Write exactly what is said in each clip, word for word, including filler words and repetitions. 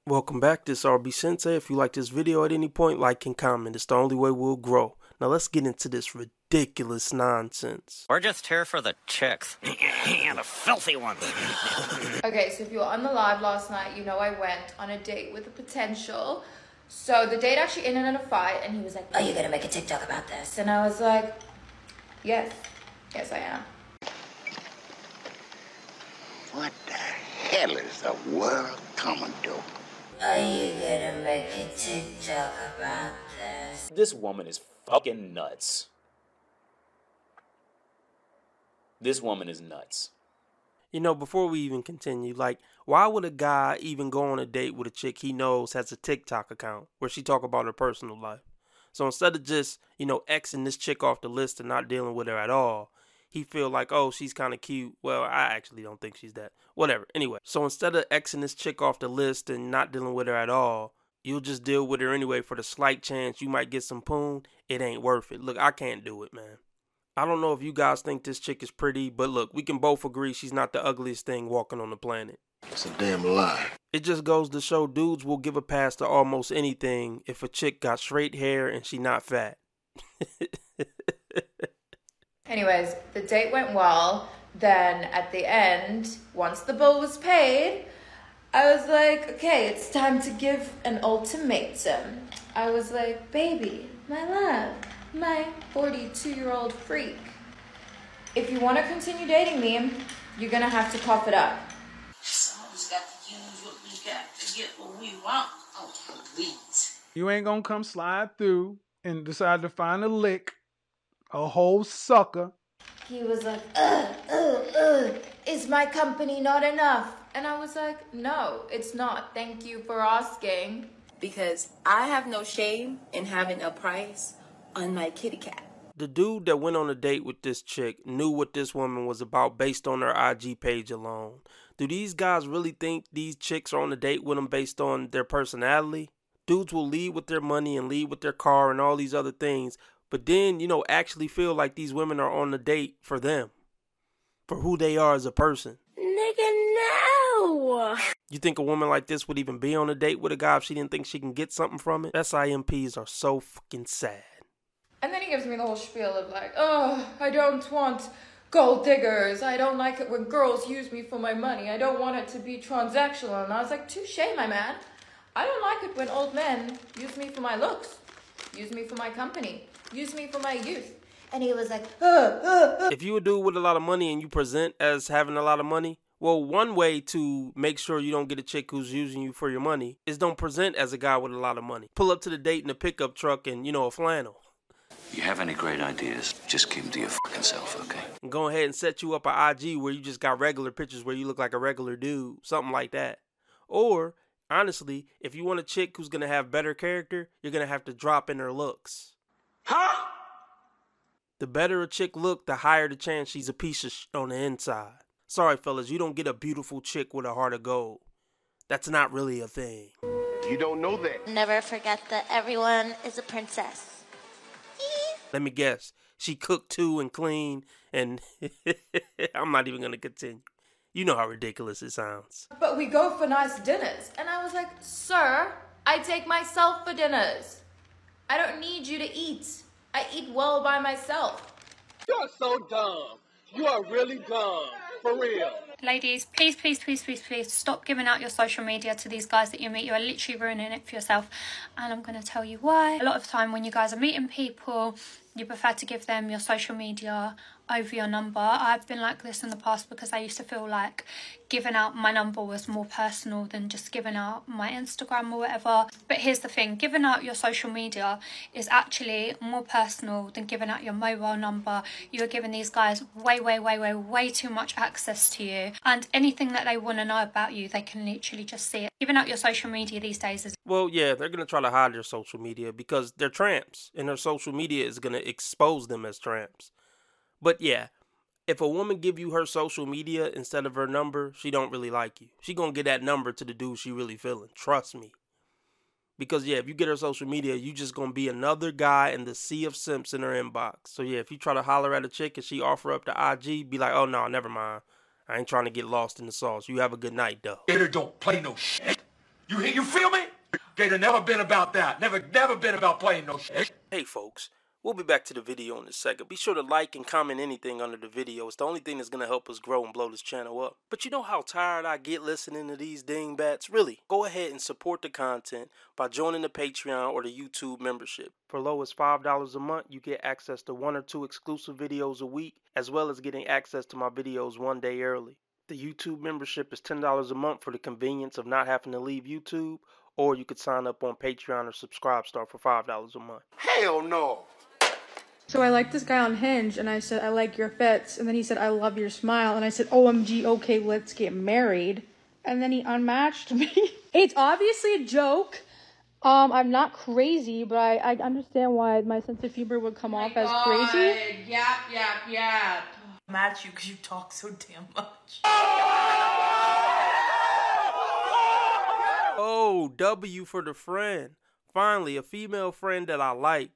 Welcome back, this is R B Sensei. If you like this video at any point, like and comment. It's the only way we'll grow. Now let's get into this ridiculous nonsense. We're just here for the chicks. And the filthy ones. Okay, so if you were on the live last night, you know I went on a date with a potential. So the date actually ended in a fight, and he was like, "Are you gonna make a TikTok about this?" And I was like, yes, yes I am. What the hell is the world coming to? Are you gonna make a TikTok about this? This woman is fucking nuts. This woman is nuts. You know, before we even continue, like, why would a guy even go on a date with a chick he knows has a TikTok account where she talk about her personal life? So instead of just, you know, Xing this chick off the list and not dealing with her at all, he feel like, oh, she's kind of cute. Well, I actually don't think she's that. Whatever. Anyway, so instead of Xing this chick off the list and not dealing with her at all, you'll just deal with her anyway for the slight chance you might get some poon. It ain't worth it. Look, I can't do it, man. I don't know if you guys think this chick is pretty, but look, we can both agree she's not the ugliest thing walking on the planet. It's a damn lie. It just goes to show dudes will give a pass to almost anything if a chick got straight hair and she not fat. Anyways, the date went well. Then at the end, once the bill was paid, I was like, okay, it's time to give an ultimatum. I was like, baby, my love, my forty-two-year-old freak, if you want to continue dating me, you're going to have to cough it up. Someone's got to use what we got to get what we want. Oh, please. You ain't gonna come slide through and decide to find a lick, a whole sucker. He was like, ugh, ugh, ugh, is my company not enough? And I was like, no, it's not. Thank you for asking. Because I have no shame in having a price on my kitty cat. The dude that went on a date with this chick knew what this woman was about based on her I G page alone. Do these guys really think these chicks are on a date with them based on their personality? Dudes will lead with their money and lead with their car and all these other things, but then, you know, actually feel like these women are on the date for them, for who they are as a person. Nigga, no! You think a woman like this would even be on a date with a guy if she didn't think she can get something from it? S I M Ps are so fucking sad. And then he gives me the whole spiel of like, oh, I don't want gold diggers. I don't like it when girls use me for my money. I don't want it to be transactional. And I was like, touche, my man. I don't like it when old men use me for my looks, use me for my company, use me for my youth. And he was like, uh, uh, uh. If you a dude with a lot of money and you present as having a lot of money, well, one way to make sure you don't get a chick who's using you for your money is don't present as a guy with a lot of money. Pull up to the date in a pickup truck and, you know, a flannel. You have any great ideas, just keep them to your fucking self, okay? And go ahead and set you up an I G where you just got regular pictures where you look like a regular dude, something like that. Or, honestly, if you want a chick who's going to have better character, you're going to have to drop in her looks. Huh? The better a chick look, the higher the chance she's a piece of shit on the inside. Sorry, fellas, you don't get a beautiful chick with a heart of gold. That's not really a thing. You don't know that. Never forget that everyone is a princess. Let me guess. She cooked too and clean, and I'm not even going to continue. You know how ridiculous it sounds. But we go for nice dinners. And I was like, sir, I take myself for dinners. I don't need you to eat. I eat well by myself. You're so dumb. You are really dumb. For real. Ladies, please, please, please, please, please stop giving out your social media to these guys that you meet. You are literally ruining it for yourself. And I'm going to tell you why. A lot of the time when you guys are meeting people, you prefer to give them your social media over your number. I've been like this in the past because I used to feel like giving out my number was more personal than just giving out my Instagram or whatever. But here's the thing, giving out your social media is actually more personal than giving out your mobile number. You're giving these guys way, way, way, way, way too much access to you. And anything that they want to know about you, they can literally just see it. Giving out your social media these days is... Well, yeah, they're going to try to hide their social media because they're tramps. And their social media is going to expose them as tramps. But yeah, if a woman give you her social media instead of her number, she don't really like you. She gonna get that number to the dude she really feeling. Trust me. Because yeah, if you get her social media, you just gonna be another guy in the sea of simps in her inbox. So yeah, if you try to holler at a chick and she offer up the I G, be like, oh no, never mind. I ain't trying to get lost in the sauce. You have a good night, though. Gator don't play no shit. You you feel me? Gator never been about that. Never never been about playing no shit. Hey folks, we'll be back to the video in a second. Be sure to like and comment anything under the video. It's the only thing that's going to help us grow and blow this channel up. But you know how tired I get listening to these dingbats? Really, go ahead and support the content by joining the Patreon or the YouTube membership. For low as five dollars a month, you get access to one or two exclusive videos a week, as well as getting access to my videos one day early. The YouTube membership is ten dollars a month for the convenience of not having to leave YouTube, or you could sign up on Patreon or Subscribestar for five dollars a month. Hell no. So I liked this guy on Hinge, and I said, I like your fits. And then he said, I love your smile. And I said, O M G, okay, let's get married. And then he unmatched me. It's obviously a joke. Um, I'm not crazy, but I, I understand why my sense of humor would come off as crazy. Yap, yap, yap. Match you because you talk so damn much. Oh, W for the friend. Finally, a female friend that I like.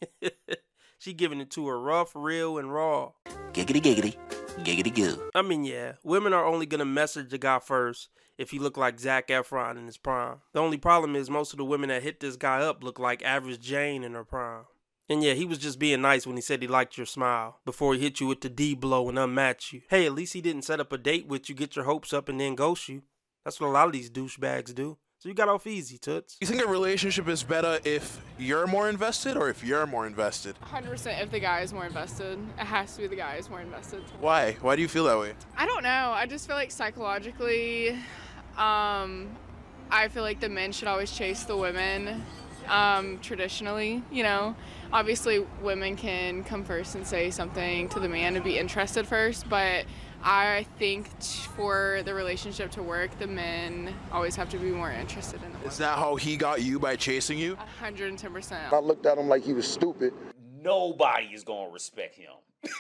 She giving it to her rough, real, and raw. Giggity giggity. Giggity goo. I mean, yeah, women are only going to message the guy first if he look like Zac Efron in his prime. The only problem is most of the women that hit this guy up look like Average Jane in her prime. And yeah, he was just being nice when he said he liked your smile before he hit you with the D blow and unmatch you. Hey, at least he didn't set up a date with you, get your hopes up, and then ghost you. That's what a lot of these douchebags do. So you got off easy, Toots. You think a relationship is better if you're more invested or if you're more invested? one hundred percent if the guy is more invested. It has to be the guy who's more invested. Why? Why do you feel that way? I don't know. I just feel like psychologically, um, I feel like the men should always chase the women, um, traditionally, you know. Obviously, women can come first and say something to the man and be interested first, but I think for the relationship to work, the men always have to be more interested in the women. Is that how he got you, by chasing you? one hundred ten percent. I looked at him like he was stupid. Nobody is gonna respect him.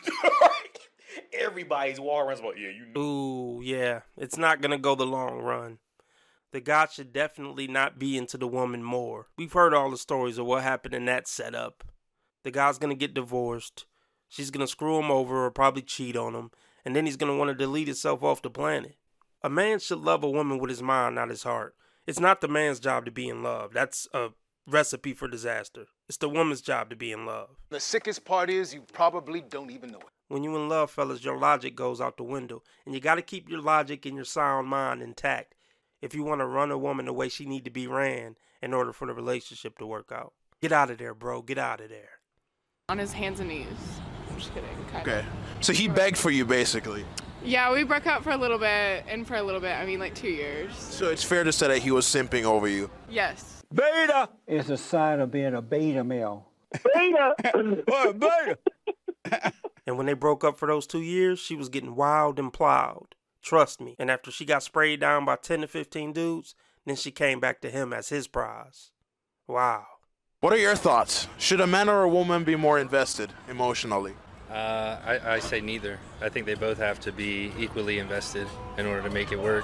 Everybody's walking around about, yeah, you. Ooh, yeah. It's not gonna go the long run. The guy should definitely not be into the woman more. We've heard all the stories of what happened in that setup. The guy's gonna get divorced. She's gonna screw him over or probably cheat on him. And then he's going to want to delete himself off the planet. A man should love a woman with his mind, not his heart. It's not the man's job to be in love. That's a recipe for disaster. It's the woman's job to be in love. The sickest part is you probably don't even know it. When you in love, fellas, your logic goes out the window. And you got to keep your logic and your sound mind intact if you want to run a woman the way she need to be ran in order for the relationship to work out. Get out of there, bro. Get out of there. On his hands and knees. I'm just kidding. Kind okay. of. So he begged for you, basically. Yeah, we broke up for a little bit, and for a little bit, I mean like two years. So it's fair to say that he was simping over you? Yes. Beta is a sign of being a beta male. Beta! What, beta? And when they broke up for those two years, she was getting wild and plowed. Trust me. And after she got sprayed down by ten to fifteen dudes, then she came back to him as his prize. Wow. What are your thoughts? Should a man or a woman be more invested emotionally? Uh, I, I say neither. I think they both have to be equally invested in order to make it work.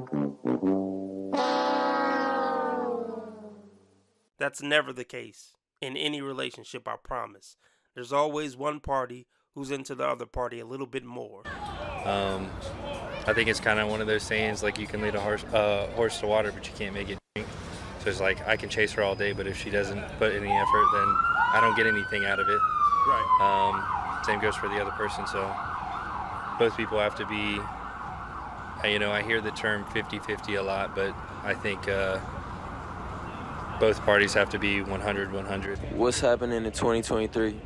That's never the case in any relationship, I promise. There's always one party who's into the other party a little bit more. Um, I think it's kind of one of those sayings, like you can lead a horse, uh, horse to water, but you can't make it drink. So it's like, I can chase her all day, but if she doesn't put any effort, then I don't get anything out of it. Right. Um, same goes for the other person, so both people have to be, you know, I hear the term fifty fifty a lot, but I think uh, both parties have to be one hundred one hundred. What's happening in twenty twenty-three?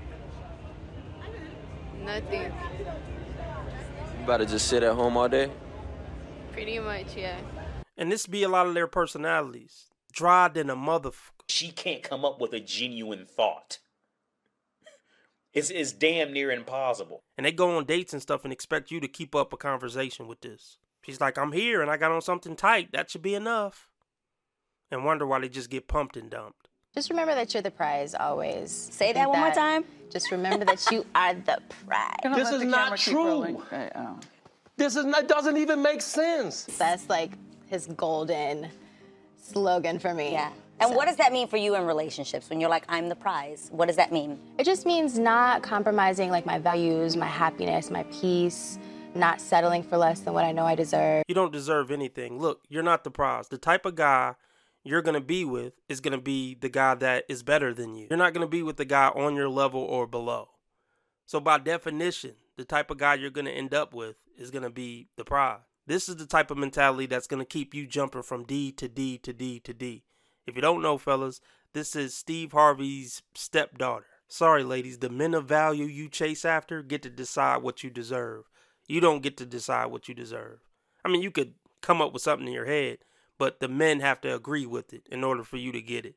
Nothing. You about to just sit at home all day? Pretty much, yeah. And this be a lot of their personalities. Dry than a motherfucker. She can't come up with a genuine thought. It's, it's damn near impossible. And they go on dates and stuff and expect you to keep up a conversation with this. She's like, I'm here and I got on something tight. That should be enough. And wonder why they just get pumped and dumped. Just remember that you're the prize always. Say that one more time. Just remember that you are the prize. This is not true. This is not, doesn't even make sense. That's like his golden slogan for me. Yeah. And so, what does that mean for you in relationships when you're like, I'm the prize? What does that mean? It just means not compromising like my values, my happiness, my peace, not settling for less than what I know I deserve. You don't deserve anything. Look, you're not the prize. The type of guy you're going to be with is going to be the guy that is better than you. You're not going to be with the guy on your level or below. So by definition, the type of guy you're going to end up with is going to be the prize. This is the type of mentality that's going to keep you jumping from D to D to D to D. If you don't know, fellas, this is Steve Harvey's stepdaughter. Sorry, ladies, the men of value you chase after get to decide what you deserve. You don't get to decide what you deserve. I mean, you could come up with something in your head, but the men have to agree with it in order for you to get it.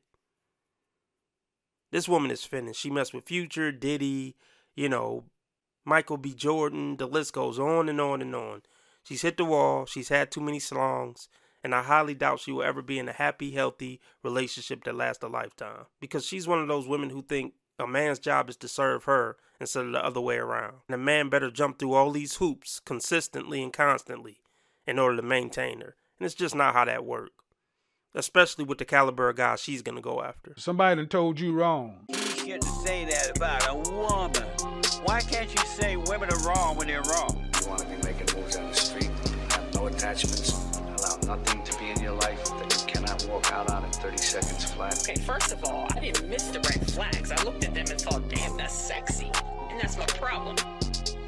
This woman is finished. She messed with Future, Diddy, you know, Michael B. Jordan. The list goes on and on and on. She's hit the wall. She's had too many slongs. And I highly doubt she will ever be in a happy, healthy relationship that lasts a lifetime. Because she's one of those women who think a man's job is to serve her instead of the other way around. And a man better jump through all these hoops consistently and constantly in order to maintain her. And it's just not how that works. Especially with the caliber of guy she's going to go after. Somebody done told you wrong. You get to say that about a woman. Why can't you say women are wrong when they're wrong? You want to be making moves down the street, have no attachments, allow nothing to be in your life that you cannot walk out on in thirty seconds flat. Okay, first of all, I didn't miss the red flags. I looked at them and thought, damn, that's sexy. And that's my problem.